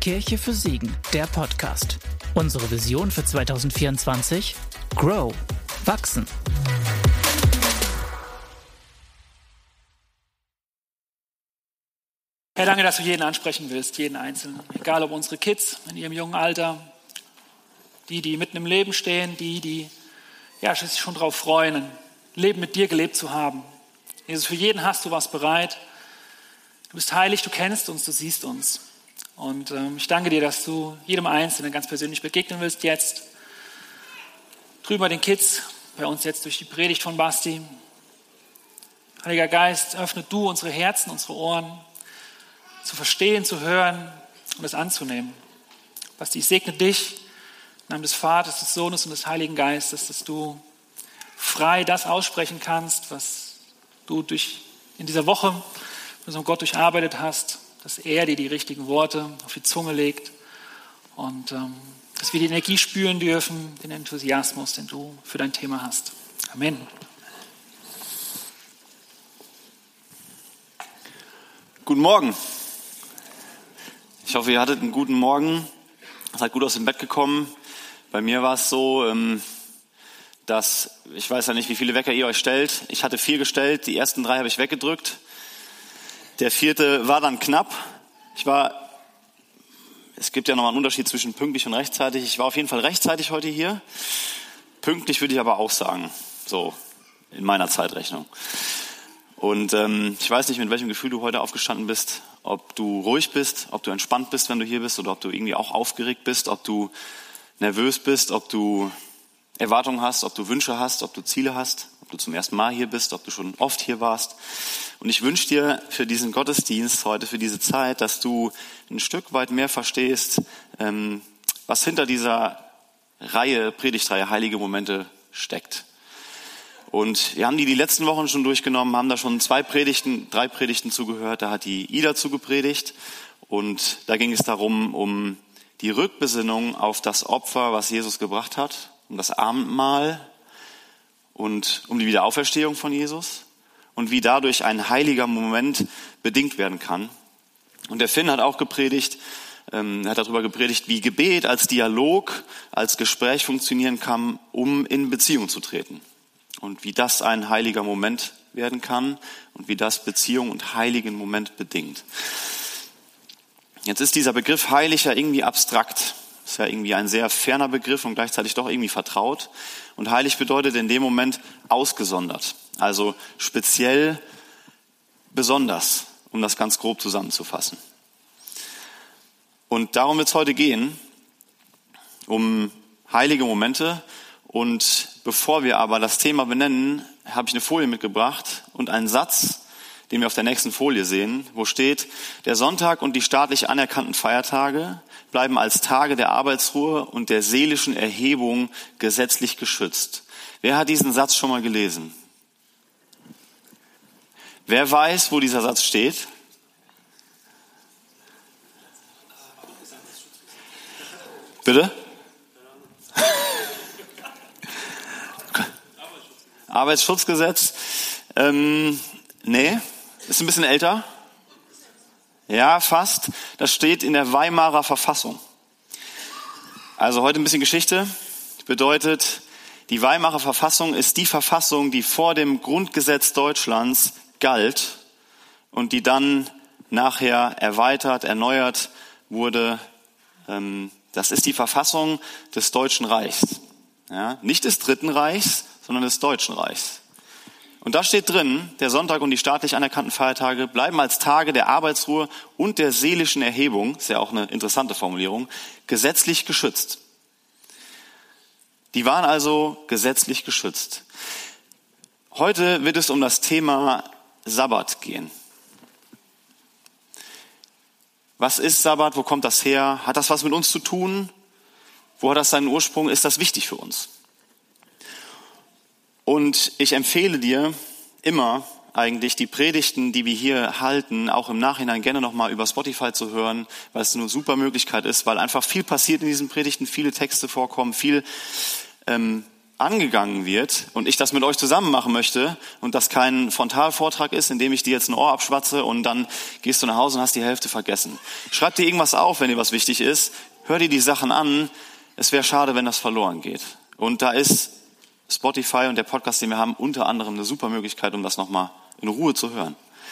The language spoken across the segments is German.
Kirche für Siegen, der Podcast. Unsere Vision für 2024? Grow. Wachsen. Herr, danke, dass du jeden ansprechen willst, jeden Einzelnen. Egal ob unsere Kids in ihrem jungen Alter, die mitten im Leben stehen, die sich schon darauf freuen, ein Leben mit dir gelebt zu haben. Jesus, für jeden hast du was bereit. Du bist heilig, du kennst uns, du siehst uns. Und ich danke dir, dass du jedem Einzelnen ganz persönlich begegnen willst jetzt. Drüben bei den Kids, bei uns jetzt durch die Predigt von Basti. Heiliger Geist, öffne du unsere Herzen, unsere Ohren, zu verstehen, zu hören und es anzunehmen. Basti, ich segne dich im Namen des Vaters, des Sohnes und des Heiligen Geistes, dass du frei das aussprechen kannst, was du in dieser Woche mit unserem Gott durcharbeitet hast, dass er dir die richtigen Worte auf die Zunge legt und dass wir die Energie spüren dürfen, den Enthusiasmus, den du für dein Thema hast. Amen. Guten Morgen. Ich hoffe, ihr hattet einen guten Morgen. Seid gut aus dem Bett gekommen. Bei mir war es so, dass, ich weiß ja nicht, wie viele Wecker ihr euch stellt. Ich hatte 4 gestellt, die ersten 3 habe ich weggedrückt. Der 4. war dann knapp. Es gibt ja nochmal einen Unterschied zwischen pünktlich und rechtzeitig. Ich war auf jeden Fall rechtzeitig heute hier. Pünktlich würde ich aber auch sagen, so in meiner Zeitrechnung. Und ich weiß nicht, mit welchem Gefühl du heute aufgestanden bist, ob du ruhig bist, ob du entspannt bist, wenn du hier bist, oder ob du irgendwie auch aufgeregt bist, ob du nervös bist, ob du Erwartungen hast, ob du Wünsche hast, ob du Ziele hast, ob du zum ersten Mal hier bist, ob du schon oft hier warst. Und ich wünsche dir für diesen Gottesdienst heute, für diese Zeit, dass du ein Stück weit mehr verstehst, was hinter dieser Predigtreihe Heilige Momente steckt. Und wir haben die letzten Wochen schon durchgenommen, haben da schon 3 Predigten zugehört. Da hat die Ida zugepredigt und da ging es darum, um die Rückbesinnung auf das Opfer, was Jesus gebracht hat, um das Abendmahl und um die Wiederauferstehung von Jesus und wie dadurch ein heiliger Moment bedingt werden kann. Und der Finn hat auch gepredigt, hat darüber gepredigt, wie Gebet als Dialog, als Gespräch funktionieren kann, um in Beziehung zu treten. Und wie das ein heiliger Moment werden kann und wie das Beziehung und heiligen Moment bedingt. Jetzt ist dieser Begriff heilig ja irgendwie abstrakt. Ist ja irgendwie ein sehr ferner Begriff und gleichzeitig doch irgendwie vertraut. Und heilig bedeutet in dem Moment ausgesondert. Also speziell, besonders, um das ganz grob zusammenzufassen. Und darum wird es heute gehen, um heilige Momente. Und bevor wir aber das Thema benennen, habe ich eine Folie mitgebracht und einen Satz, den wir auf der nächsten Folie sehen, wo steht: Der Sonntag und die staatlich anerkannten Feiertage bleiben als Tage der Arbeitsruhe und der seelischen Erhebung gesetzlich geschützt. Wer hat diesen Satz schon mal gelesen? Wer weiß, wo dieser Satz steht? Bitte? Arbeitsschutzgesetz? Nee, ist ein bisschen älter. Ja, fast. Das steht in der Weimarer Verfassung. Also heute ein bisschen Geschichte. Bedeutet, die Weimarer Verfassung ist die Verfassung, die vor dem Grundgesetz Deutschlands galt und die dann nachher erweitert, erneuert wurde. Das ist die Verfassung des Deutschen Reichs. Ja, nicht des Dritten Reichs, sondern des Deutschen Reichs. Und da steht drin, der Sonntag und die staatlich anerkannten Feiertage bleiben als Tage der Arbeitsruhe und der seelischen Erhebung, ist ja auch eine interessante Formulierung, gesetzlich geschützt. Die waren also gesetzlich geschützt. Heute wird es um das Thema Sabbat gehen. Was ist Sabbat? Wo kommt das her? Hat das was mit uns zu tun? Wo hat das seinen Ursprung? Ist das wichtig für uns? Und ich empfehle dir immer eigentlich die Predigten, die wir hier halten, auch im Nachhinein gerne nochmal über Spotify zu hören, weil es eine super Möglichkeit ist, weil einfach viel passiert in diesen Predigten, viele Texte vorkommen, viel angegangen wird und ich das mit euch zusammen machen möchte und das kein Frontalvortrag ist, in dem ich dir jetzt ein Ohr abschwatze und dann gehst du nach Hause und hast die Hälfte vergessen. Schreib dir irgendwas auf, wenn dir was wichtig ist. Hör dir die Sachen an. Es wäre schade, wenn das verloren geht. Und da ist Spotify und der Podcast, den wir haben, unter anderem eine super Möglichkeit, um das nochmal in Ruhe zu hören.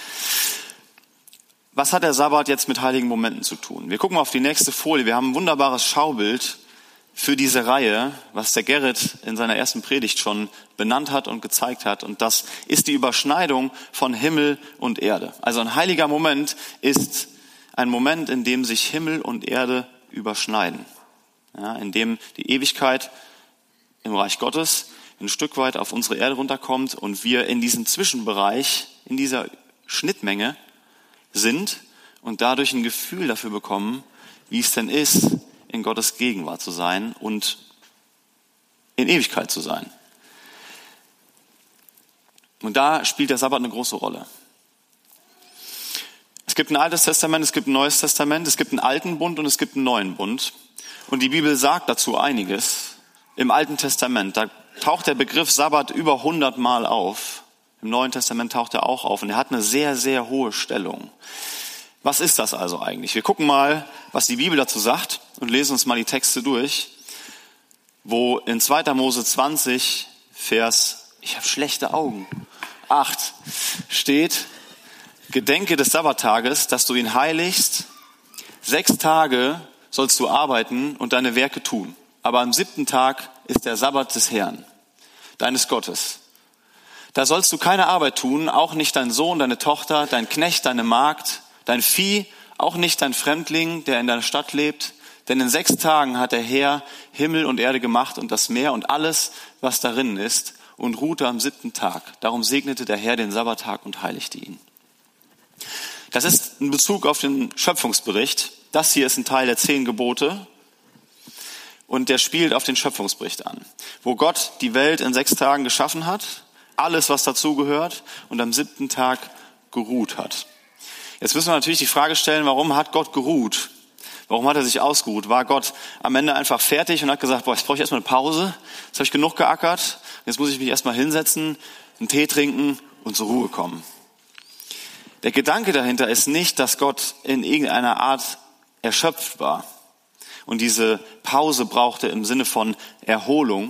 Was hat der Sabbat jetzt mit heiligen Momenten zu tun? Wir gucken mal auf die nächste Folie. Wir haben ein wunderbares Schaubild für diese Reihe, was der Gerrit in seiner ersten Predigt schon benannt hat und gezeigt hat. Und das ist die Überschneidung von Himmel und Erde. Also ein heiliger Moment ist ein Moment, in dem sich Himmel und Erde überschneiden. Ja, in dem die Ewigkeit im Reich Gottes ein Stück weit auf unsere Erde runterkommt und wir in diesem Zwischenbereich, in dieser Schnittmenge sind und dadurch ein Gefühl dafür bekommen, wie es denn ist, in Gottes Gegenwart zu sein und in Ewigkeit zu sein. Und da spielt der Sabbat eine große Rolle. Es gibt ein Altes Testament, es gibt ein Neues Testament, es gibt einen alten Bund und es gibt einen neuen Bund. Und die Bibel sagt dazu einiges. Im Alten Testament, da taucht der Begriff Sabbat über 100 Mal auf. Im Neuen Testament taucht er auch auf und er hat eine sehr, sehr hohe Stellung. Was ist das also eigentlich? Wir gucken mal, was die Bibel dazu sagt und lesen uns mal die Texte durch, wo in 2. Mose 20, Vers, ich habe schlechte Augen, 8 steht, Gedenke des Sabbattages, dass du ihn heiligst, 6 Tage sollst du arbeiten und deine Werke tun. Aber am 7. Tag ist der Sabbat des Herrn, deines Gottes. Da sollst du keine Arbeit tun, auch nicht dein Sohn, deine Tochter, dein Knecht, deine Magd, dein Vieh, auch nicht dein Fremdling, der in deiner Stadt lebt. Denn in 6 Tagen hat der Herr Himmel und Erde gemacht und das Meer und alles, was darin ist, und ruhte am 7. Tag. Darum segnete der Herr den Sabbattag und heiligte ihn. Das ist ein Bezug auf den Schöpfungsbericht. Das hier ist ein Teil der 10 Gebote. Und der spielt auf den Schöpfungsbericht an, wo Gott die Welt in 6 Tagen geschaffen hat, alles, was dazugehört, und am 7. Tag geruht hat. Jetzt müssen wir natürlich die Frage stellen, warum hat Gott geruht? Warum hat er sich ausgeruht? War Gott am Ende einfach fertig und hat gesagt, jetzt brauche ich erstmal eine Pause, jetzt habe ich genug geackert, jetzt muss ich mich erstmal hinsetzen, einen Tee trinken und zur Ruhe kommen. Der Gedanke dahinter ist nicht, dass Gott in irgendeiner Art erschöpft war und diese Pause brauchte im Sinne von Erholung.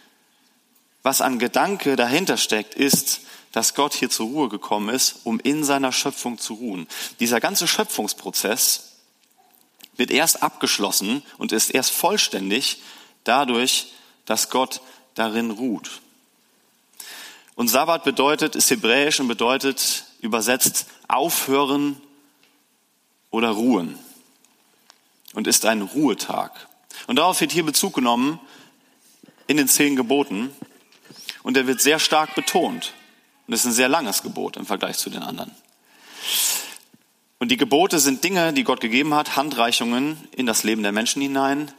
Was an Gedanke dahinter steckt, ist, dass Gott hier zur Ruhe gekommen ist, um in seiner Schöpfung zu ruhen. Dieser ganze Schöpfungsprozess wird erst abgeschlossen und ist erst vollständig dadurch, dass Gott darin ruht. Und Sabbat ist hebräisch und bedeutet übersetzt aufhören oder ruhen und ist ein Ruhetag. Und darauf wird hier Bezug genommen in den 10 Geboten und der wird sehr stark betont. Und es ist ein sehr langes Gebot im Vergleich zu den anderen. Und die Gebote sind Dinge, die Gott gegeben hat, Handreichungen in das Leben der Menschen hinein,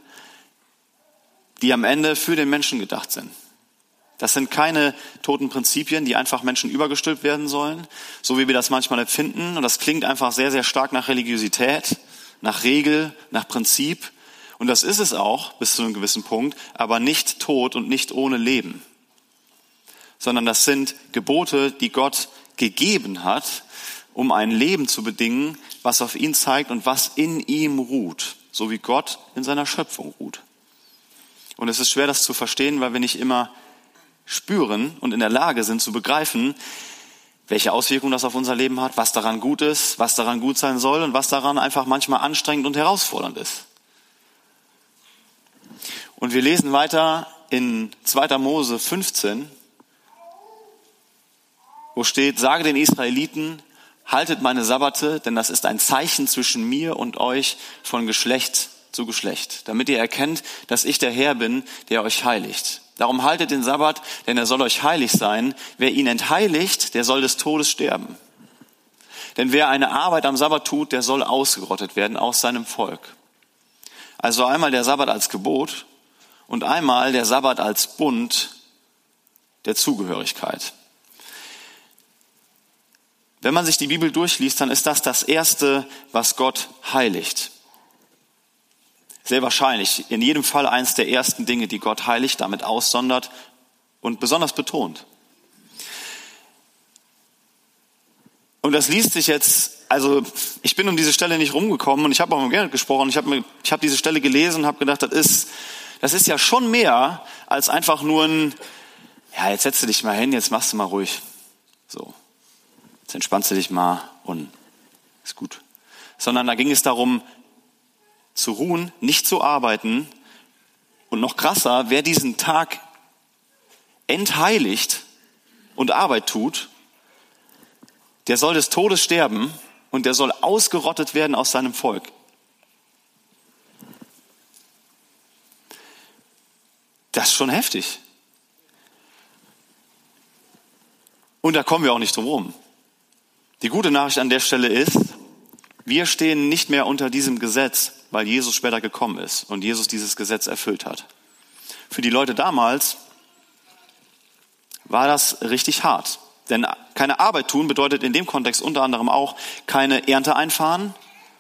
die am Ende für den Menschen gedacht sind. Das sind keine toten Prinzipien, die einfach Menschen übergestülpt werden sollen, so wie wir das manchmal empfinden. Und das klingt einfach sehr, sehr stark nach Religiosität, nach Regel, nach Prinzip. Und das ist es auch bis zu einem gewissen Punkt, aber nicht tot und nicht ohne Leben. Sondern das sind Gebote, die Gott gegeben hat, um ein Leben zu bedingen, was auf ihn zeigt und was in ihm ruht, so wie Gott in seiner Schöpfung ruht. Und es ist schwer, das zu verstehen, weil wir nicht immer spüren und in der Lage sind zu begreifen, welche Auswirkungen das auf unser Leben hat, was daran gut ist, was daran gut sein soll und was daran einfach manchmal anstrengend und herausfordernd ist. Und wir lesen weiter in 2. Mose 15, wo steht, sage den Israeliten, haltet meine Sabbate, denn das ist ein Zeichen zwischen mir und euch von Geschlecht zu Geschlecht, damit ihr erkennt, dass ich der Herr bin, der euch heiligt. Darum haltet den Sabbat, denn er soll euch heilig sein. Wer ihn entheiligt, der soll des Todes sterben. Denn wer eine Arbeit am Sabbat tut, der soll ausgerottet werden aus seinem Volk. Also einmal der Sabbat als Gebot und einmal der Sabbat als Bund der Zugehörigkeit. Wenn man sich die Bibel durchliest, dann ist das Erste, was Gott heiligt. Sehr wahrscheinlich, in jedem Fall eins der ersten Dinge, die Gott heiligt, damit aussondert und besonders betont. Und das liest sich jetzt, also ich bin um diese Stelle nicht rumgekommen und ich habe auch mit Gerrit gesprochen, ich habe diese Stelle gelesen und habe gedacht, das ist ja schon mehr als einfach nur ein, ja, jetzt setzt du dich mal hin, jetzt machst du mal ruhig. So, jetzt entspannst du dich mal und ist gut. Sondern da ging es darum, zu ruhen, nicht zu arbeiten und noch krasser, wer diesen Tag entheiligt und Arbeit tut, der soll des Todes sterben und der soll ausgerottet werden aus seinem Volk. Das ist schon heftig. Und da kommen wir auch nicht drum herum. Die gute Nachricht an der Stelle ist, wir stehen nicht mehr unter diesem Gesetz, weil Jesus später gekommen ist und Jesus dieses Gesetz erfüllt hat. Für die Leute damals war das richtig hart. Denn keine Arbeit tun bedeutet in dem Kontext unter anderem auch keine Ernte einfahren,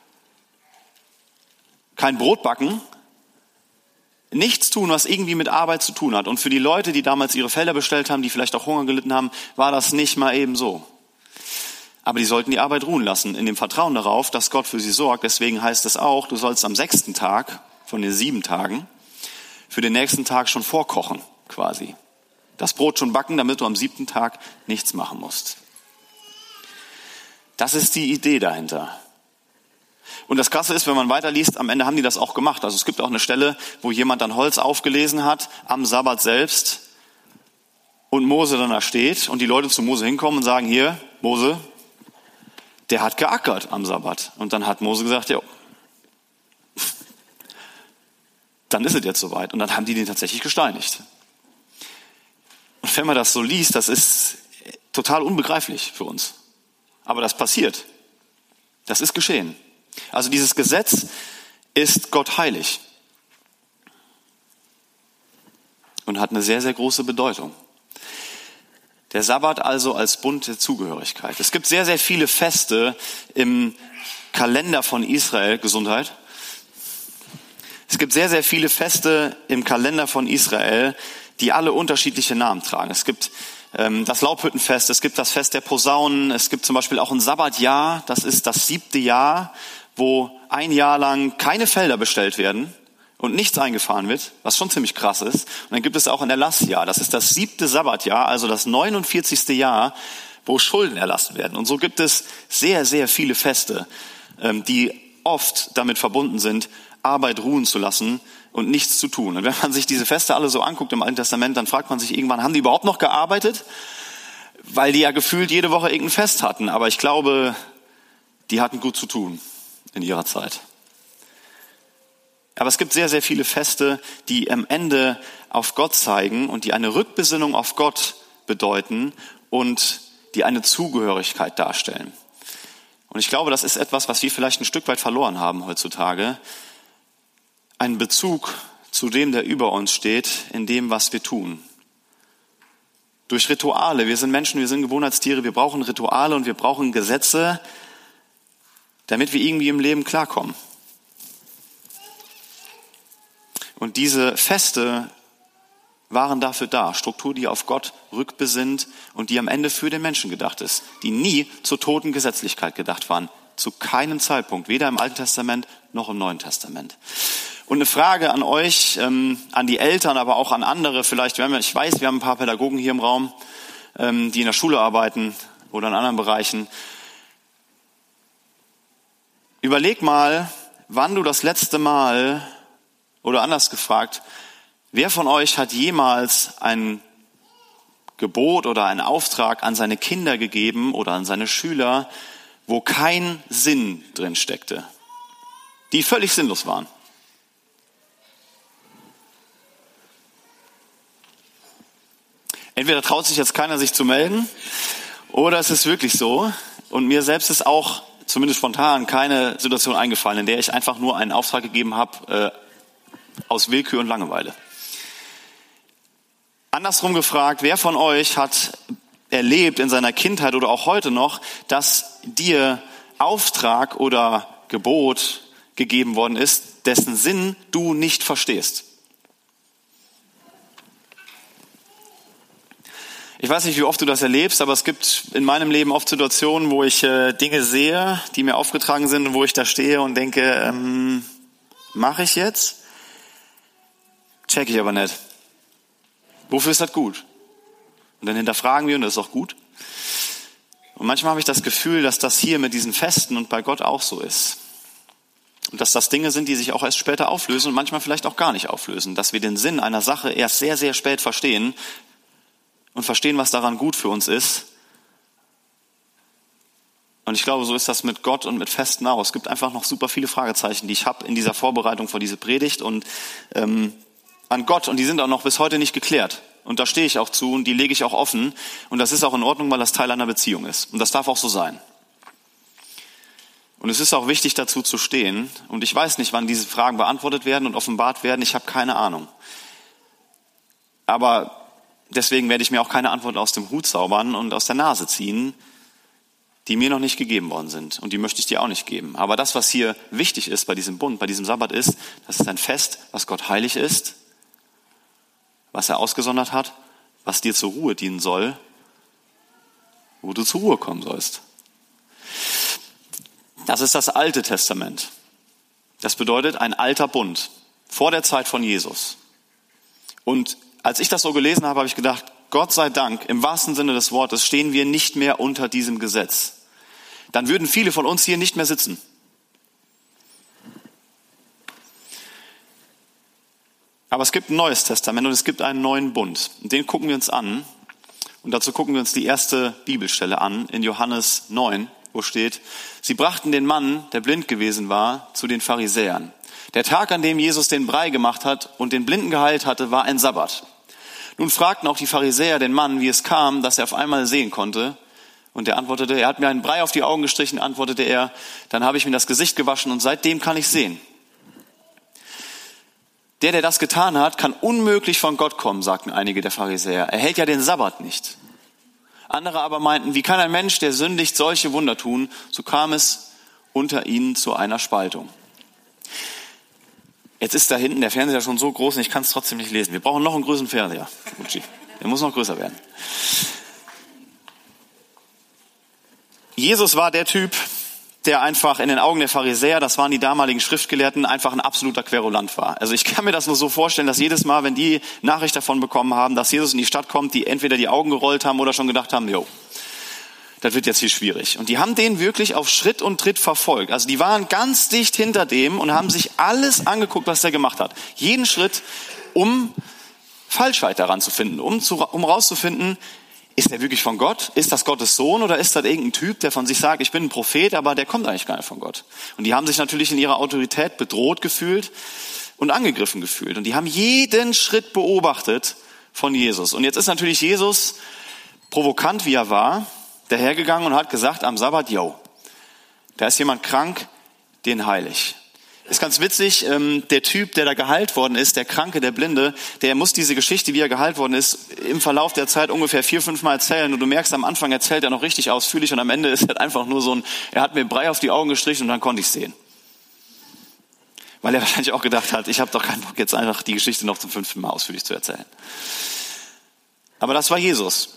kein Brot backen, nichts tun, was irgendwie mit Arbeit zu tun hat. Und für die Leute, die damals ihre Felder bestellt haben, die vielleicht auch Hunger gelitten haben, war das nicht mal eben so. Aber die sollten die Arbeit ruhen lassen, in dem Vertrauen darauf, dass Gott für sie sorgt. Deswegen heißt es auch, du sollst am 6. Tag von den 7 Tagen für den nächsten Tag schon vorkochen, quasi. Das Brot schon backen, damit du am 7. Tag nichts machen musst. Das ist die Idee dahinter. Und das Krasse ist, wenn man weiterliest, am Ende haben die das auch gemacht. Also es gibt auch eine Stelle, wo jemand dann Holz aufgelesen hat, am Sabbat selbst, und Mose dann da steht und die Leute zu Mose hinkommen und sagen, hier, Mose, der hat geackert am Sabbat. Und dann hat Mose gesagt, ja, dann ist es jetzt soweit. Und dann haben die den tatsächlich gesteinigt. Und wenn man das so liest, das ist total unbegreiflich für uns. Aber das passiert. Das ist geschehen. Also dieses Gesetz ist Gott heilig und hat eine sehr, sehr große Bedeutung. Der Sabbat also als Bund der Zugehörigkeit. Es gibt sehr, sehr viele Feste im Kalender von Israel. Gesundheit. Es gibt sehr, sehr viele Feste im Kalender von Israel, die alle unterschiedliche Namen tragen. Es gibt das Laubhüttenfest, es gibt das Fest der Posaunen, es gibt zum Beispiel auch ein Sabbatjahr, das ist das 7. Jahr, wo ein Jahr lang keine Felder bestellt werden und nichts eingefahren wird, was schon ziemlich krass ist. Und dann gibt es auch ein Erlassjahr, das ist das 7. Sabbatjahr, also das 49. Jahr, wo Schulden erlassen werden. Und so gibt es sehr, sehr viele Feste, die oft damit verbunden sind, Arbeit ruhen zu lassen und nichts zu tun. Und wenn man sich diese Feste alle so anguckt im Alten Testament, dann fragt man sich irgendwann, haben die überhaupt noch gearbeitet? Weil die ja gefühlt jede Woche irgendein Fest hatten. Aber ich glaube, die hatten gut zu tun in ihrer Zeit. Aber es gibt sehr, sehr viele Feste, die am Ende auf Gott zeigen und die eine Rückbesinnung auf Gott bedeuten und die eine Zugehörigkeit darstellen. Und ich glaube, das ist etwas, was wir vielleicht ein Stück weit verloren haben heutzutage. Einen Bezug zu dem, der über uns steht, in dem, was wir tun. Durch Rituale. Wir sind Menschen, wir sind Gewohnheitstiere, wir brauchen Rituale und wir brauchen Gesetze, damit wir irgendwie im Leben klarkommen. Und diese Feste waren dafür da. Struktur, die auf Gott rückbesinnt und die am Ende für den Menschen gedacht ist. Die nie zur toten Gesetzlichkeit gedacht waren. Zu keinem Zeitpunkt. Weder im Alten Testament noch im Neuen Testament. Und eine Frage an euch, an die Eltern, aber auch an andere vielleicht. Ich weiß, wir haben ein paar Pädagogen hier im Raum, die in der Schule arbeiten oder in anderen Bereichen. Überleg mal, wann du das letzte Mal, oder anders gefragt, wer von euch hat jemals ein Gebot oder einen Auftrag an seine Kinder gegeben oder an seine Schüler, wo kein Sinn drin steckte, die völlig sinnlos waren? Entweder traut sich jetzt keiner, sich zu melden, oder es ist wirklich so. Und mir selbst ist auch, zumindest spontan, keine Situation eingefallen, in der ich einfach nur einen Auftrag gegeben habe, aus Willkür und Langeweile. Andersrum gefragt, wer von euch hat erlebt in seiner Kindheit oder auch heute noch, dass dir Auftrag oder Gebot gegeben worden ist, dessen Sinn du nicht verstehst? Ich weiß nicht, wie oft du das erlebst, aber es gibt in meinem Leben oft Situationen, wo ich Dinge sehe, die mir aufgetragen sind und wo ich da stehe und denke, mache ich jetzt? Check ich aber nicht. Wofür ist das gut? Und dann hinterfragen wir und das ist auch gut. Und manchmal habe ich das Gefühl, dass das hier mit diesen Festen und bei Gott auch so ist. Und dass das Dinge sind, die sich auch erst später auflösen und manchmal vielleicht auch gar nicht auflösen. Dass wir den Sinn einer Sache erst sehr, sehr spät verstehen und verstehen, was daran gut für uns ist. Und ich glaube, so ist das mit Gott und mit Festen auch. Es gibt einfach noch super viele Fragezeichen, die ich habe in dieser Vorbereitung vor diese Predigt und an Gott. Und die sind auch noch bis heute nicht geklärt. Und da stehe ich auch zu und die lege ich auch offen. Und das ist auch in Ordnung, weil das Teil einer Beziehung ist. Und das darf auch so sein. Und es ist auch wichtig, dazu zu stehen. Und ich weiß nicht, wann diese Fragen beantwortet werden und offenbart werden. Ich habe keine Ahnung. Aber deswegen werde ich mir auch keine Antwort aus dem Hut zaubern und aus der Nase ziehen, die mir noch nicht gegeben worden sind. Und die möchte ich dir auch nicht geben. Aber das, was hier wichtig ist bei diesem Bund, bei diesem Sabbat ist, das ist ein Fest, was Gott heilig ist, was er ausgesondert hat, was dir zur Ruhe dienen soll, wo du zur Ruhe kommen sollst. Das ist das Alte Testament. Das bedeutet ein alter Bund vor der Zeit von Jesus. Und als ich das so gelesen habe, habe ich gedacht, Gott sei Dank, im wahrsten Sinne des Wortes, stehen wir nicht mehr unter diesem Gesetz. Dann würden viele von uns hier nicht mehr sitzen. Aber es gibt ein neues Testament und es gibt einen neuen Bund. Und den gucken wir uns an. Und dazu gucken wir uns die erste Bibelstelle an, in Johannes 9, wo steht, sie brachten den Mann, der blind gewesen war, zu den Pharisäern. Der Tag, an dem Jesus den Brei gemacht hat und den Blinden geheilt hatte, war ein Sabbat. Nun fragten auch die Pharisäer den Mann, wie es kam, dass er auf einmal sehen konnte. Und er antwortete, er hat mir einen Brei auf die Augen gestrichen, antwortete er, dann habe ich mir das Gesicht gewaschen und seitdem kann ich sehen. Der das getan hat, kann unmöglich von Gott kommen, sagten einige der Pharisäer. Er hält ja den Sabbat nicht. Andere aber meinten, wie kann ein Mensch, der sündigt, solche Wunder tun? So kam es unter ihnen zu einer Spaltung. Jetzt ist da hinten der Fernseher schon so groß und ich kann es trotzdem nicht lesen. Wir brauchen noch einen größeren Fernseher. Der muss noch größer werden. Jesus war der Typ, der einfach in den Augen der Pharisäer, das waren die damaligen Schriftgelehrten, einfach ein absoluter Querulant war. Also ich kann mir das nur so vorstellen, dass jedes Mal, wenn die Nachricht davon bekommen haben, dass Jesus in die Stadt kommt, die entweder die Augen gerollt haben oder schon gedacht haben, das wird jetzt hier schwierig. Und die haben den wirklich auf Schritt und Tritt verfolgt. Also die waren ganz dicht hinter dem und haben sich alles angeguckt, was er gemacht hat. Jeden Schritt, um Falschheit daran zu finden, um rauszufinden, ist er wirklich von Gott? Ist das Gottes Sohn oder ist das irgendein Typ, der von sich sagt, ich bin ein Prophet, aber der kommt eigentlich gar nicht von Gott? Und die haben sich natürlich in ihrer Autorität bedroht gefühlt und angegriffen gefühlt. Und die haben jeden Schritt beobachtet von Jesus. Und jetzt ist natürlich Jesus, provokant wie er war, dahergegangen und hat gesagt am Sabbat, da ist jemand krank, den heile ich. Ist ganz witzig, der Typ, der da geheilt worden ist, der Kranke, der Blinde, der muss diese Geschichte, wie er geheilt worden ist, im Verlauf der Zeit ungefähr 4-5 Mal erzählen. Und du merkst, am Anfang erzählt er noch richtig ausführlich und am Ende ist er einfach nur er hat mir Brei auf die Augen gestrichen und dann konnte ich sehen. Weil er wahrscheinlich auch gedacht hat, ich habe doch keinen Bock, jetzt einfach die Geschichte noch zum 5. Mal ausführlich zu erzählen. Aber das war Jesus.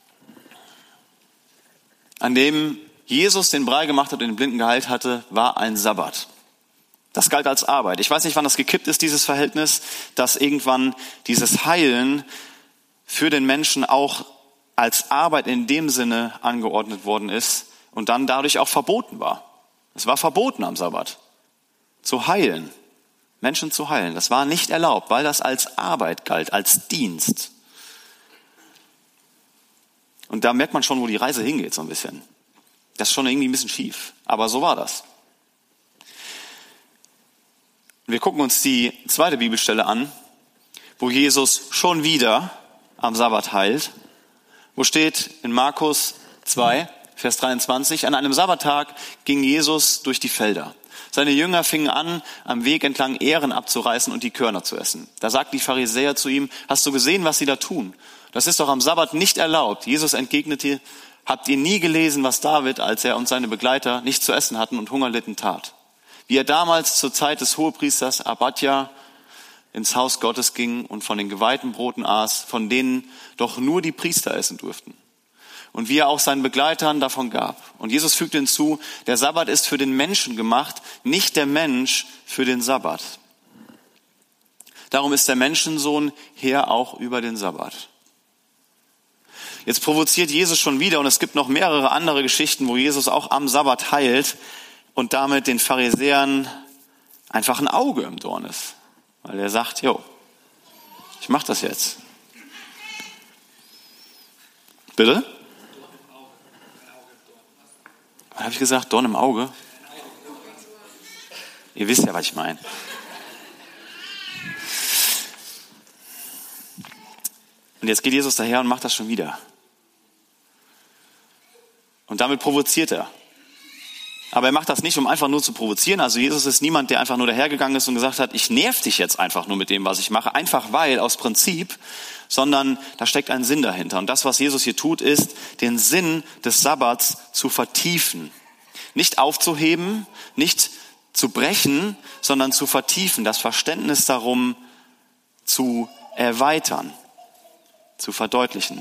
An dem Jesus den Brei gemacht hat und den Blinden geheilt hatte, war ein Sabbat. Das galt als Arbeit. Ich weiß nicht, wann das gekippt ist, dieses Verhältnis, dass irgendwann dieses Heilen für den Menschen auch als Arbeit in dem Sinne angeordnet worden ist und dann dadurch auch verboten war. Es war verboten am Sabbat, zu heilen, Menschen zu heilen. Das war nicht erlaubt, weil das als Arbeit galt, als Dienst. Und da merkt man schon, wo die Reise hingeht so ein bisschen. Das ist schon irgendwie ein bisschen schief, aber so war das. Wir gucken uns die zweite Bibelstelle an, wo Jesus schon wieder am Sabbat heilt. Wo steht in Markus 2, Vers 23, an einem Sabbattag ging Jesus durch die Felder. Seine Jünger fingen an, am Weg entlang Ähren abzureißen und die Körner zu essen. Da sagten die Pharisäer zu ihm, hast du gesehen, was sie da tun? Das ist doch am Sabbat nicht erlaubt. Jesus entgegnete, habt ihr nie gelesen, was David, als er und seine Begleiter nichts zu essen hatten und Hunger litten, tat? Wie er damals zur Zeit des Hohepriesters Abadja ins Haus Gottes ging und von den geweihten Broten aß, von denen doch nur die Priester essen durften. Und wie er auch seinen Begleitern davon gab. Und Jesus fügte hinzu, der Sabbat ist für den Menschen gemacht, nicht der Mensch für den Sabbat. Darum ist der Menschensohn Herr auch über den Sabbat. Jetzt provoziert Jesus schon wieder und es gibt noch mehrere andere Geschichten, wo Jesus auch am Sabbat heilt und damit den Pharisäern einfach ein Auge im Dorn ist. Weil er sagt, ich mache das jetzt. Bitte? Was habe ich gesagt? Dorn im Auge? Ihr wisst ja, was ich meine. Und jetzt geht Jesus daher und macht das schon wieder. Und damit provoziert er. Aber er macht das nicht, um einfach nur zu provozieren. Also Jesus ist niemand, der einfach nur dahergegangen ist und gesagt hat, ich nerv dich jetzt einfach nur mit dem, was ich mache. Einfach weil, aus Prinzip. Sondern da steckt ein Sinn dahinter. Und das, was Jesus hier tut, ist, den Sinn des Sabbats zu vertiefen. Nicht aufzuheben, nicht zu brechen, sondern zu vertiefen. Das Verständnis darum zu erweitern, zu verdeutlichen.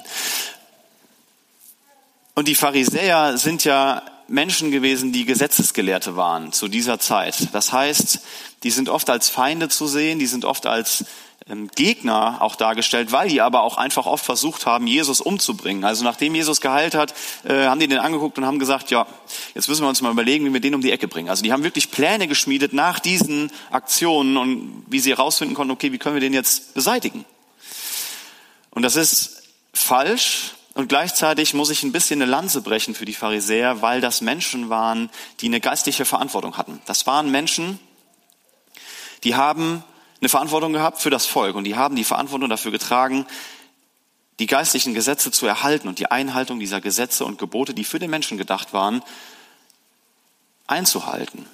Und die Pharisäer sind ja Menschen gewesen, die Gesetzesgelehrte waren zu dieser Zeit. Das heißt, die sind oft als Feinde zu sehen, die sind oft als Gegner auch dargestellt, weil die aber auch einfach oft versucht haben, Jesus umzubringen. Also nachdem Jesus geheilt hat, haben die den angeguckt und haben gesagt, jetzt müssen wir uns mal überlegen, wie wir den um die Ecke bringen. Also die haben wirklich Pläne geschmiedet nach diesen Aktionen und wie sie herausfinden konnten, okay, wie können wir den jetzt beseitigen? Und das ist falsch. Und gleichzeitig muss ich ein bisschen eine Lanze brechen für die Pharisäer, weil das Menschen waren, die eine geistliche Verantwortung hatten. Das waren Menschen, die haben eine Verantwortung gehabt für das Volk und die haben die Verantwortung dafür getragen, die geistlichen Gesetze zu erhalten und die Einhaltung dieser Gesetze und Gebote, die für den Menschen gedacht waren, einzuhalten.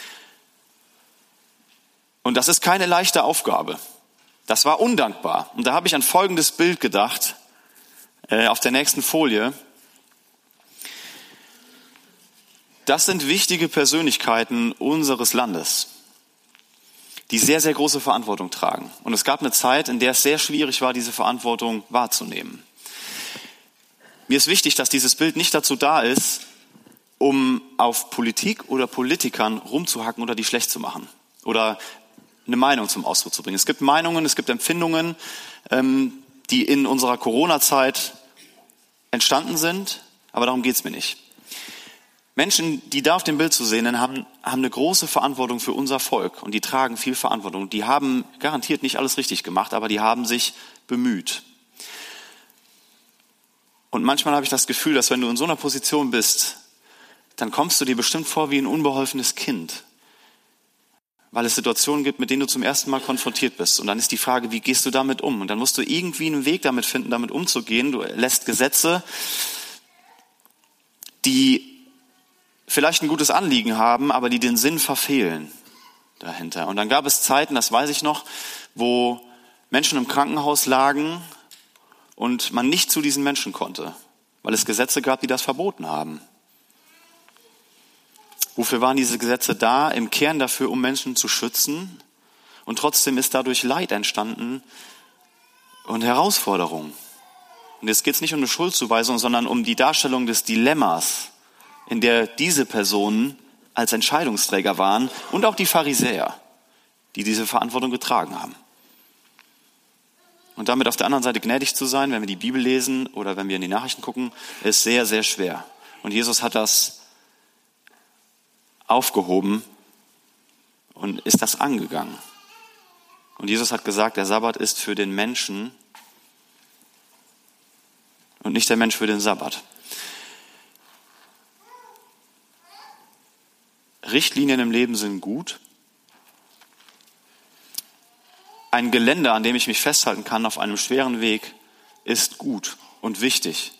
Und das ist keine leichte Aufgabe. Das war undankbar. Und da habe ich an folgendes Bild gedacht, auf der nächsten Folie. Das sind wichtige Persönlichkeiten unseres Landes, die sehr, sehr große Verantwortung tragen. Und es gab eine Zeit, in der es sehr schwierig war, diese Verantwortung wahrzunehmen. Mir ist wichtig, dass dieses Bild nicht dazu da ist, um auf Politik oder Politikern rumzuhacken oder die schlecht zu machen oder eine Meinung zum Ausdruck zu bringen. Es gibt Meinungen, es gibt Empfindungen, die in unserer Corona-Zeit entstanden sind, aber darum geht's mir nicht. Menschen, die da auf dem Bild zu sehen sind, haben eine große Verantwortung für unser Volk und die tragen viel Verantwortung. Die haben garantiert nicht alles richtig gemacht, aber die haben sich bemüht. Und manchmal habe ich das Gefühl, dass wenn du in so einer Position bist, dann kommst du dir bestimmt vor wie ein unbeholfenes Kind, weil es Situationen gibt, mit denen du zum ersten Mal konfrontiert bist. Und dann ist die Frage, wie gehst du damit um? Und dann musst du irgendwie einen Weg damit finden, damit umzugehen. Du lässt Gesetze, die vielleicht ein gutes Anliegen haben, aber die den Sinn verfehlen dahinter. Und dann gab es Zeiten, das weiß ich noch, wo Menschen im Krankenhaus lagen und man nicht zu diesen Menschen konnte, weil es Gesetze gab, die das verboten haben. Wofür waren diese Gesetze da? Im Kern dafür, um Menschen zu schützen. Und trotzdem ist dadurch Leid entstanden und Herausforderungen. Und jetzt geht es nicht um eine Schuldzuweisung, sondern um die Darstellung des Dilemmas, in der diese Personen als Entscheidungsträger waren und auch die Pharisäer, die diese Verantwortung getragen haben. Und damit auf der anderen Seite gnädig zu sein, wenn wir die Bibel lesen oder wenn wir in die Nachrichten gucken, ist sehr, sehr schwer. Und Jesus hat das aufgehoben und ist das angegangen. Und Jesus hat gesagt, der Sabbat ist für den Menschen und nicht der Mensch für den Sabbat. Richtlinien im Leben sind gut. Ein Geländer, an dem ich mich festhalten kann auf einem schweren Weg, ist gut und wichtig.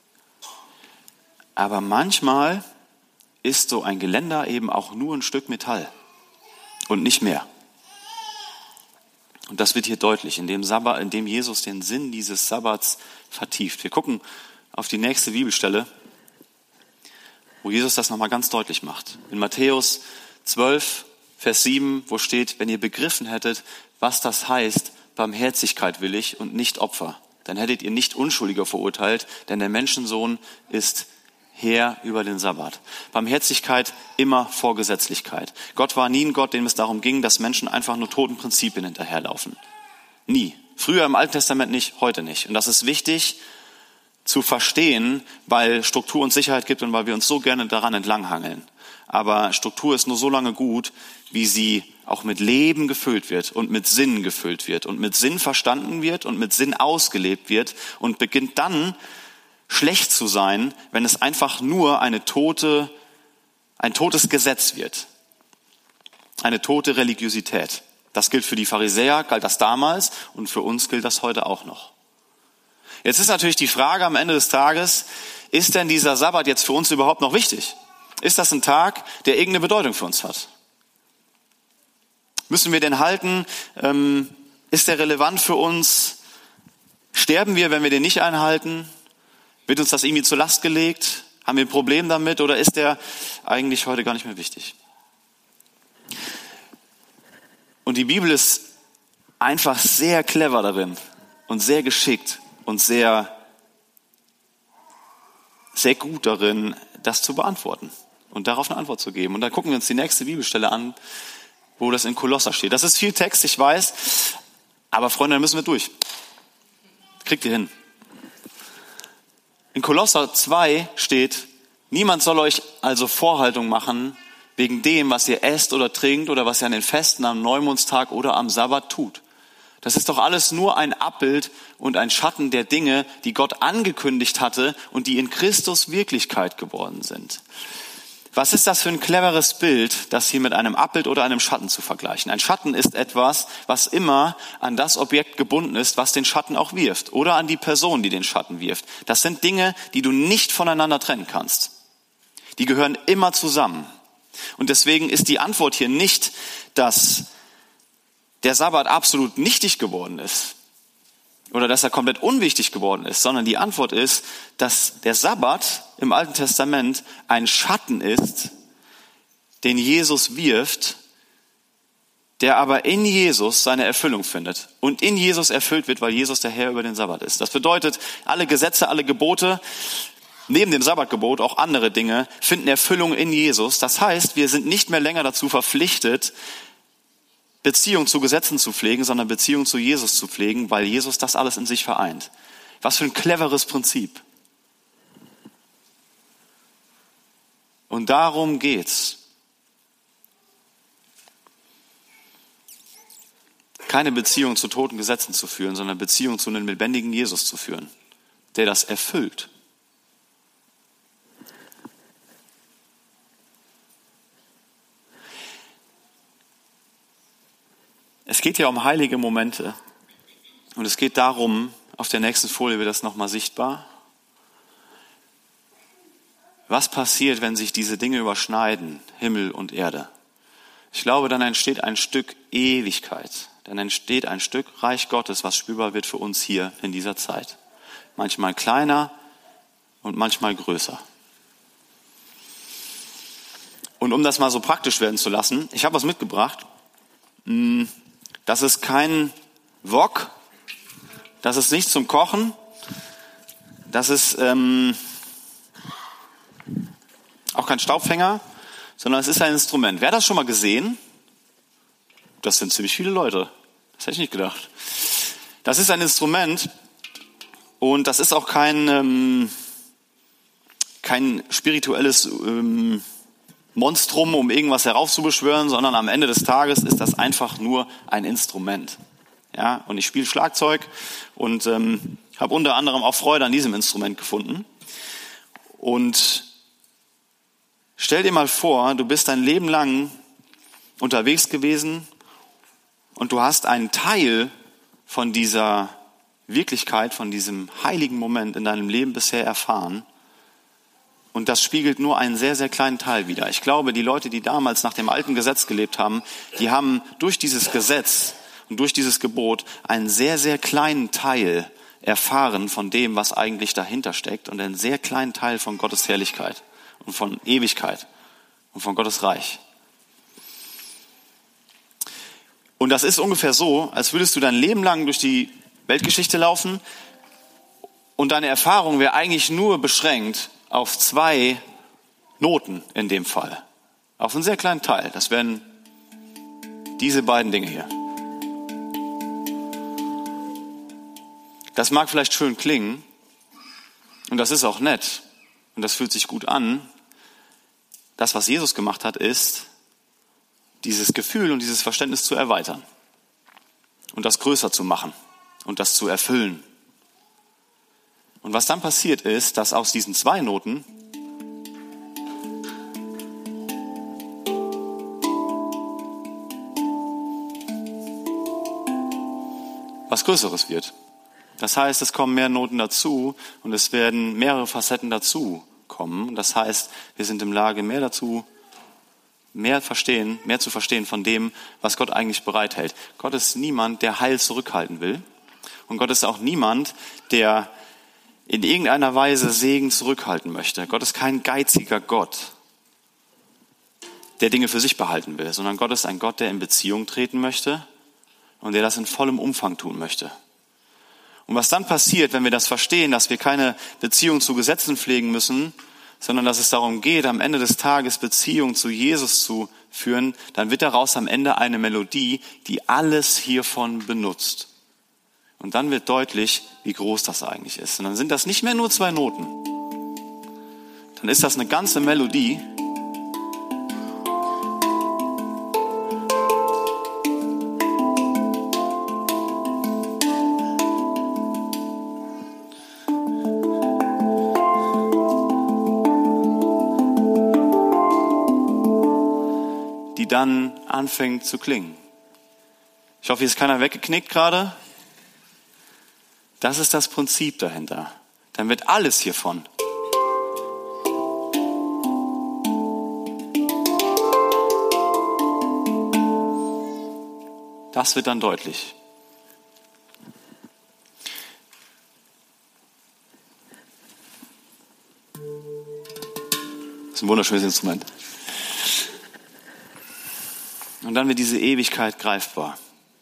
Aber manchmal ist so ein Geländer eben auch nur ein Stück Metall und nicht mehr. Und das wird hier deutlich, in dem Jesus den Sinn dieses Sabbats vertieft. Wir gucken auf die nächste Bibelstelle, wo Jesus das nochmal ganz deutlich macht. In Matthäus 12, Vers 7, wo steht, wenn ihr begriffen hättet, was das heißt, Barmherzigkeit will ich und nicht Opfer, dann hättet ihr nicht Unschuldiger verurteilt, denn der Menschensohn ist Herr über den Sabbat. Barmherzigkeit immer vor Gesetzlichkeit. Gott war nie ein Gott, dem es darum ging, dass Menschen einfach nur toten Prinzipien hinterherlaufen. Nie. Früher im Alten Testament nicht, heute nicht. Und das ist wichtig zu verstehen, weil Struktur und Sicherheit gibt und weil wir uns so gerne daran entlanghangeln. Aber Struktur ist nur so lange gut, wie sie auch mit Leben gefüllt wird und mit Sinn gefüllt wird und mit Sinn verstanden wird und mit Sinn ausgelebt wird und beginnt dann schlecht zu sein, wenn es einfach nur ein totes Gesetz wird. Eine tote Religiosität. Das gilt für die Pharisäer, galt das damals und für uns gilt das heute auch noch. Jetzt ist natürlich die Frage am Ende des Tages, ist denn dieser Sabbat jetzt für uns überhaupt noch wichtig? Ist das ein Tag, der irgendeine Bedeutung für uns hat? Müssen wir den halten? Ist der relevant für uns? Sterben wir, wenn wir den nicht einhalten? Wird uns das irgendwie zur Last gelegt? Haben wir ein Problem damit oder ist der eigentlich heute gar nicht mehr wichtig? Und die Bibel ist einfach sehr clever darin und sehr geschickt und sehr, sehr gut darin, das zu beantworten und darauf eine Antwort zu geben. Und dann gucken wir uns die nächste Bibelstelle an, wo das in Kolosser steht. Das ist viel Text, ich weiß, aber Freunde, da müssen wir durch. Kriegt ihr hin. In Kolosser 2 steht, niemand soll euch also Vorhaltung machen wegen dem, was ihr esst oder trinkt oder was ihr an den Festen, am Neumondstag oder am Sabbat tut. Das ist doch alles nur ein Abbild und ein Schatten der Dinge, die Gott angekündigt hatte und die in Christus Wirklichkeit geworden sind. Was ist das für ein cleveres Bild, das hier mit einem Abbild oder einem Schatten zu vergleichen? Ein Schatten ist etwas, was immer an das Objekt gebunden ist, was den Schatten auch wirft, oder an die Person, die den Schatten wirft. Das sind Dinge, die du nicht voneinander trennen kannst. Die gehören immer zusammen. Und deswegen ist die Antwort hier nicht, dass der Sabbat absolut nichtig geworden ist oder dass er komplett unwichtig geworden ist, sondern die Antwort ist, dass der Sabbat im Alten Testament ein Schatten ist, den Jesus wirft, der aber in Jesus seine Erfüllung findet und in Jesus erfüllt wird, weil Jesus der Herr über den Sabbat ist. Das bedeutet, alle Gesetze, alle Gebote, neben dem Sabbatgebot auch andere Dinge, finden Erfüllung in Jesus. Das heißt, wir sind nicht mehr länger dazu verpflichtet, Beziehung zu Gesetzen zu pflegen, sondern Beziehung zu Jesus zu pflegen, weil Jesus das alles in sich vereint. Was für ein cleveres Prinzip. Und darum geht's. Keine Beziehung zu toten Gesetzen zu führen, sondern Beziehung zu einem lebendigen Jesus zu führen, der das erfüllt. Es geht ja um heilige Momente und es geht darum, auf der nächsten Folie wird das nochmal sichtbar, was passiert, wenn sich diese Dinge überschneiden, Himmel und Erde. Ich glaube, dann entsteht ein Stück Ewigkeit, dann entsteht ein Stück Reich Gottes, was spürbar wird für uns hier in dieser Zeit. Manchmal kleiner und manchmal größer. Und um das mal so praktisch werden zu lassen, ich habe was mitgebracht. Das ist kein Wok, das ist nicht zum Kochen, das ist auch kein Staubfänger, sondern es ist ein Instrument. Wer hat das schon mal gesehen? Das sind ziemlich viele Leute. Das hätte ich nicht gedacht. Das ist ein Instrument und das ist auch kein spirituelles Monstrum, um irgendwas heraufzubeschwören, sondern am Ende des Tages ist das einfach nur ein Instrument. Ja, und ich spiele Schlagzeug und habe unter anderem auch Freude an diesem Instrument gefunden. Und stell dir mal vor, du bist dein Leben lang unterwegs gewesen und du hast einen Teil von dieser Wirklichkeit, von diesem heiligen Moment in deinem Leben bisher erfahren. Und das spiegelt nur einen sehr, sehr kleinen Teil wider. Ich glaube, die Leute, die damals nach dem alten Gesetz gelebt haben, die haben durch dieses Gesetz und durch dieses Gebot einen sehr, sehr kleinen Teil erfahren von dem, was eigentlich dahinter steckt und einen sehr kleinen Teil von Gottes Herrlichkeit und von Ewigkeit und von Gottes Reich. Und das ist ungefähr so, als würdest du dein Leben lang durch die Weltgeschichte laufen und deine Erfahrung wäre eigentlich nur beschränkt auf 2 Noten in dem Fall. Auf einen sehr kleinen Teil. Das wären diese beiden Dinge hier. Das mag vielleicht schön klingen und das ist auch nett und das fühlt sich gut an. Das, was Jesus gemacht hat, ist, dieses Gefühl und dieses Verständnis zu erweitern und das größer zu machen und das zu erfüllen. Und was dann passiert ist, dass aus diesen 2 Noten was Größeres wird. Das heißt, es kommen mehr Noten dazu und es werden mehrere Facetten dazu kommen. Das heißt, wir sind in der Lage, mehr zu verstehen von dem, was Gott eigentlich bereithält. Gott ist niemand, der Heil zurückhalten will. Und Gott ist auch niemand, der in irgendeiner Weise Segen zurückhalten möchte. Gott ist kein geiziger Gott, der Dinge für sich behalten will, sondern Gott ist ein Gott, der in Beziehung treten möchte und der das in vollem Umfang tun möchte. Und was dann passiert, wenn wir das verstehen, dass wir keine Beziehung zu Gesetzen pflegen müssen, sondern dass es darum geht, am Ende des Tages Beziehung zu Jesus zu führen, dann wird daraus am Ende eine Melodie, die alles hiervon benutzt. Und dann wird deutlich, wie groß das eigentlich ist. Und dann sind das nicht mehr nur 2 Noten. Dann ist das eine ganze Melodie, die dann anfängt zu klingen. Ich hoffe, hier ist keiner weggeknickt gerade. Das ist das Prinzip dahinter. Dann wird alles hiervon. Das wird dann deutlich. Das ist ein wunderschönes Instrument. Und dann wird diese Ewigkeit greifbar.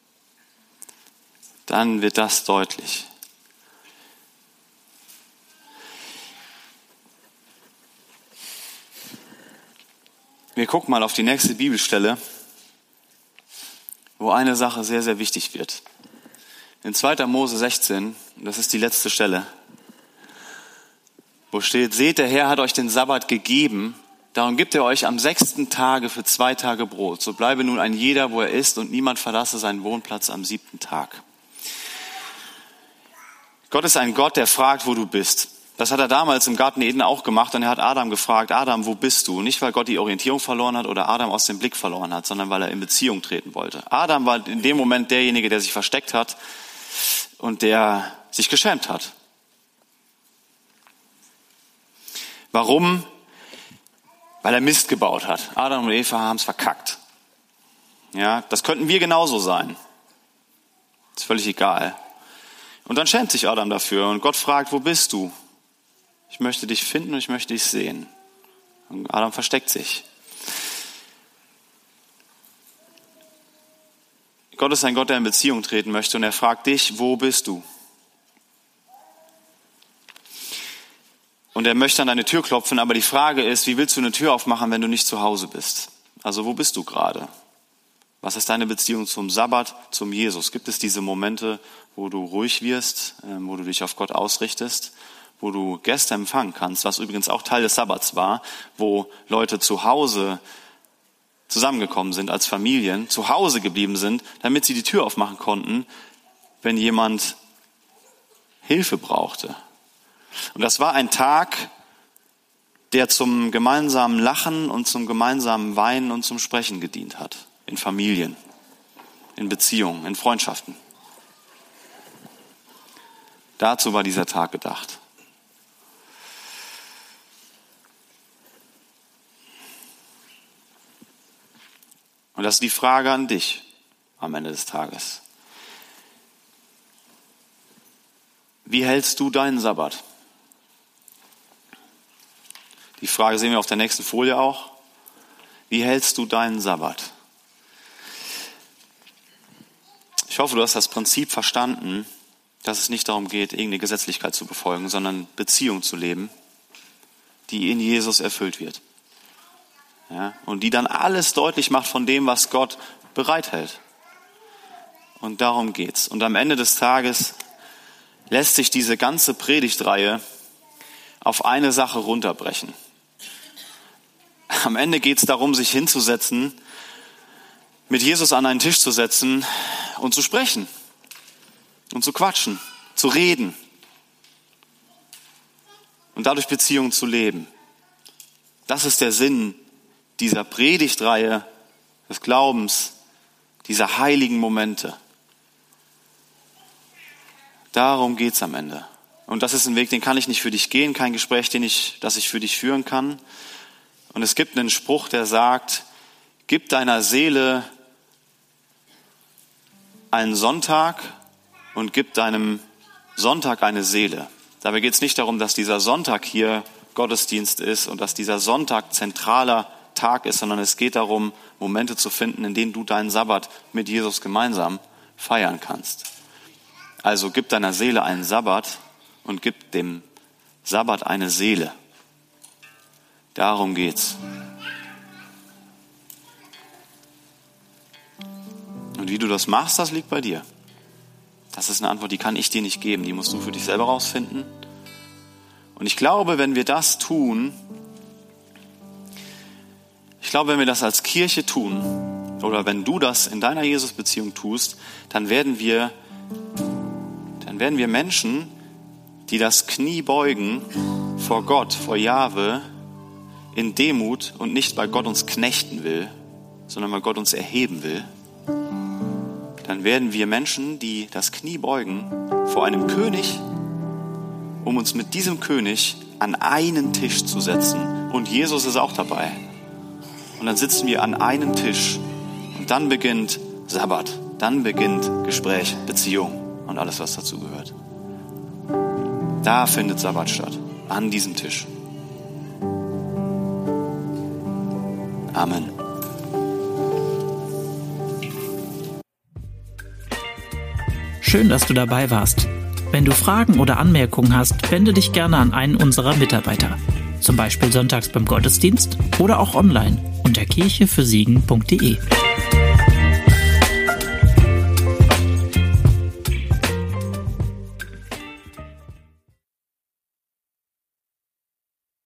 Dann wird das deutlich. Wir gucken mal auf die nächste Bibelstelle, wo eine Sache sehr, sehr wichtig wird. In 2. Mose 16, das ist die letzte Stelle, wo steht: Seht, der Herr hat euch den Sabbat gegeben, darum gibt er euch am 6. Tage für 2 Tage Brot. So bleibe nun ein jeder, wo er ist, und niemand verlasse seinen Wohnplatz am 7. Tag. Gott ist ein Gott, der fragt, wo du bist. Das hat er damals im Garten Eden auch gemacht, und er hat Adam gefragt: Adam, wo bist du? Nicht, weil Gott die Orientierung verloren hat oder Adam aus dem Blick verloren hat, sondern weil er in Beziehung treten wollte. Adam war in dem Moment derjenige, der sich versteckt hat und der sich geschämt hat. Warum? Weil er Mist gebaut hat. Adam und Eva haben es verkackt. Ja, das könnten wir genauso sein. Ist völlig egal. Und dann schämt sich Adam dafür und Gott fragt: Wo bist du? Ich möchte dich finden und ich möchte dich sehen. Und Adam versteckt sich. Gott ist ein Gott, der in Beziehung treten möchte, und er fragt dich: Wo bist du? Und er möchte an deine Tür klopfen, aber die Frage ist: Wie willst du eine Tür aufmachen, wenn du nicht zu Hause bist? Also wo bist du gerade? Was ist deine Beziehung zum Sabbat, zum Jesus? Gibt es diese Momente, wo du ruhig wirst, wo du dich auf Gott ausrichtest, wo du Gäste empfangen kannst, was übrigens auch Teil des Sabbats war, wo Leute zu Hause zusammengekommen sind als Familien, zu Hause geblieben sind, damit sie die Tür aufmachen konnten, wenn jemand Hilfe brauchte. Und das war ein Tag, der zum gemeinsamen Lachen und zum gemeinsamen Weinen und zum Sprechen gedient hat. In Familien, in Beziehungen, in Freundschaften. Dazu war dieser Tag gedacht. Und das ist die Frage an dich am Ende des Tages. Wie hältst du deinen Sabbat? Die Frage sehen wir auf der nächsten Folie auch. Wie hältst du deinen Sabbat? Ich hoffe, du hast das Prinzip verstanden, dass es nicht darum geht, irgendeine Gesetzlichkeit zu befolgen, sondern Beziehung zu leben, die in Jesus erfüllt wird. Ja, und die dann alles deutlich macht von dem, was Gott bereithält. Und darum geht's. Und am Ende des Tages lässt sich diese ganze Predigtreihe auf eine Sache runterbrechen. Am Ende geht's darum, sich hinzusetzen, mit Jesus an einen Tisch zu setzen und zu sprechen und zu quatschen, zu reden und dadurch Beziehungen zu leben. Das ist der Sinn dieser Predigtreihe des Glaubens, dieser heiligen Momente. Darum geht's am Ende. Und das ist ein Weg, den kann ich nicht für dich gehen, kein Gespräch, das ich für dich führen kann. Und es gibt einen Spruch, der sagt, gib deiner Seele einen Sonntag und gib deinem Sonntag eine Seele. Dabei geht es nicht darum, dass dieser Sonntag hier Gottesdienst ist und dass dieser Sonntag zentraler Tag ist, sondern es geht darum, Momente zu finden, in denen du deinen Sabbat mit Jesus gemeinsam feiern kannst. Also gib deiner Seele einen Sabbat und gib dem Sabbat eine Seele. Darum geht's. Und wie du das machst, das liegt bei dir. Das ist eine Antwort, die kann ich dir nicht geben. Die musst du für dich selber rausfinden. Und ich glaube, wenn wir das tun, wenn wir das als Kirche tun, oder wenn du das in deiner Jesus-Beziehung tust, dann werden wir Menschen, die das Knie beugen vor Gott, vor Jahwe, in Demut und nicht, weil Gott uns knechten will, sondern weil Gott uns erheben will. Dann werden wir Menschen, die das Knie beugen vor einem König, um uns mit diesem König an einen Tisch zu setzen. Und Jesus ist auch dabei. Und dann sitzen wir an einem Tisch und dann beginnt Sabbat, dann beginnt Gespräch, Beziehung und alles, was dazu gehört. Da findet Sabbat statt, an diesem Tisch. Amen. Schön, dass du dabei warst. Wenn du Fragen oder Anmerkungen hast, wende dich gerne an einen unserer Mitarbeiter. Zum Beispiel sonntags beim Gottesdienst oder auch online unter kirchefürsiegen.de.